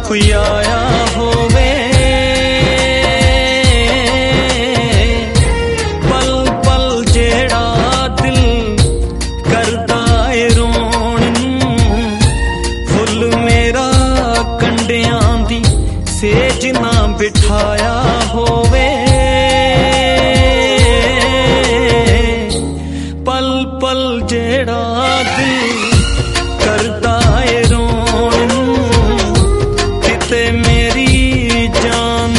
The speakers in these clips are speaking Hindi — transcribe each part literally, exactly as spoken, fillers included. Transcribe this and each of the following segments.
खुयाया होवे, पल पल जेड़ा दिल करदा ए रोण नूं, फुल मेरा कंडियां दी सेज ना बिठाया होवे, पल पल जेड़ा दिल करदा ए रोण नूं, किते मेरी जान।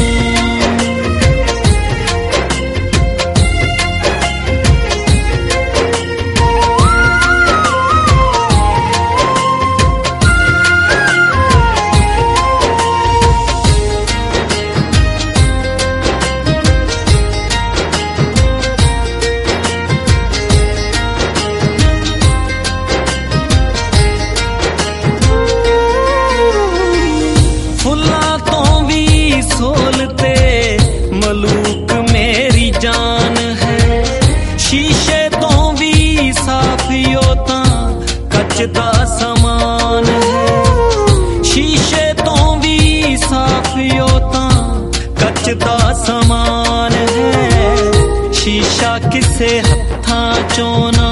सोलते मलूक मेरी जान है, शीशे तो भी साफियो ता कच दा समान है, शीशे तो भी साफियो ता कच दा समान है, शीशा किसे हत्थां चों ना,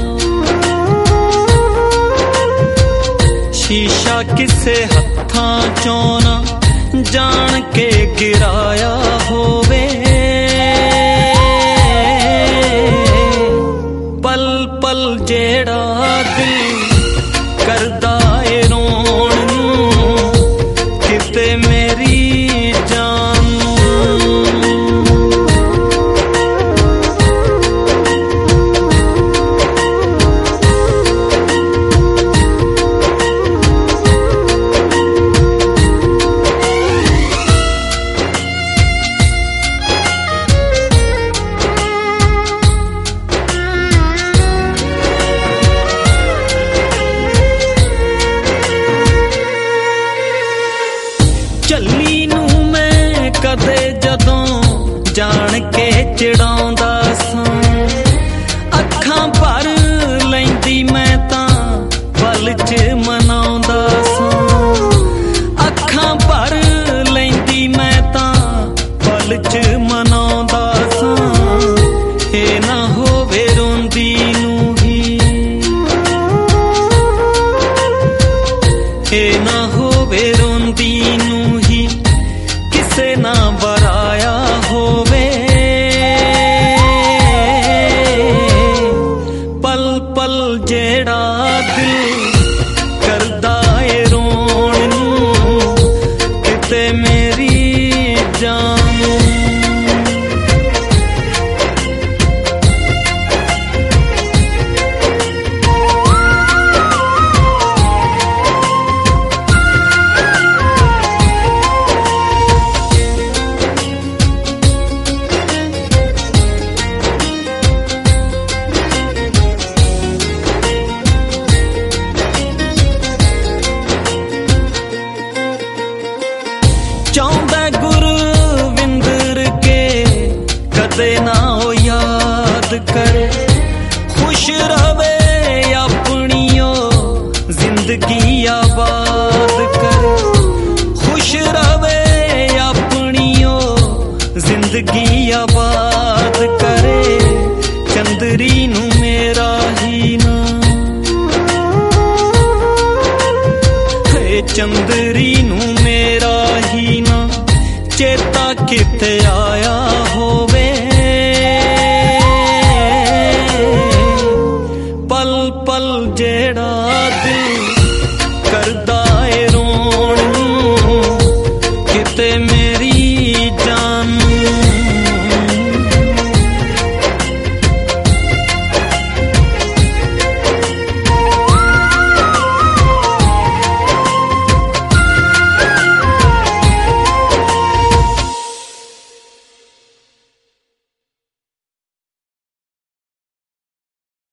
शीशा किसे हत्थां चों ना जान के गिराया होवे, पल पल जेड़ा दिल करदा ए रोण नूं, किते मेरी जान। ਚੱਲੀ ਨੂੰ ਮੈਂ ਕਦੇ ਜਦੋਂ ਜਾਣ ਕੇ ਚੜਾਉਂਦਾ ਸਾਂ, ਅੱਖਾਂ ਭਰ ਲੈਂਦੀ ਮੈਂ ਤਾਂ ਪਲ 'ਚ ਮਨਾਉਂਦਾ ਸਾਂ, ਅੱਖਾਂ ਭਰ ਲੈਂਦੀ ਮੈਂ ਤਾਂ ਪਲ 'ਚ ਮਨਾਉਂਦਾ ਸਾਂ, ਇਹ ਨਾ ਹੋਵੇ ਰੋਂਦੀ ਨੂੰ ਹੀ, ਇਹ ਨਾ ਹੋਵੇ ਰੋਂਦੀ ਨੂੰ किसे ना बराया होवे, पल पल जेड़ा दिल करदा ए रोण नूं, किते मेरी जान। ਚਾਹੁੰਦਾ ਗੁਰਵਿੰਦਰ ਕੇ ਕਦੇ ਨਾ ਉਹ ਯਾਦ ਕਰੇ, ਖੁਸ਼ ਰਵੇ ਆਪਣੀਓ ਜ਼ਿੰਦਗੀ ਆਬਾਦ ਕਰੇ, ਖੁਸ਼ ਰਵੇ ਆਪਣੀਓ ਜ਼ਿੰਦਗੀ ਆਬਾਦ ਕਰੇ, ਚੰਦਰੀ ਨੂੰ ਮੇਰਾ ਹੀ ਨਾ, ਚੰਦਰੀ ਨੂੰ ਮੇਰਾ ਹੀ ਨਾ, ਚੇਤਾ ਕਿਤੇ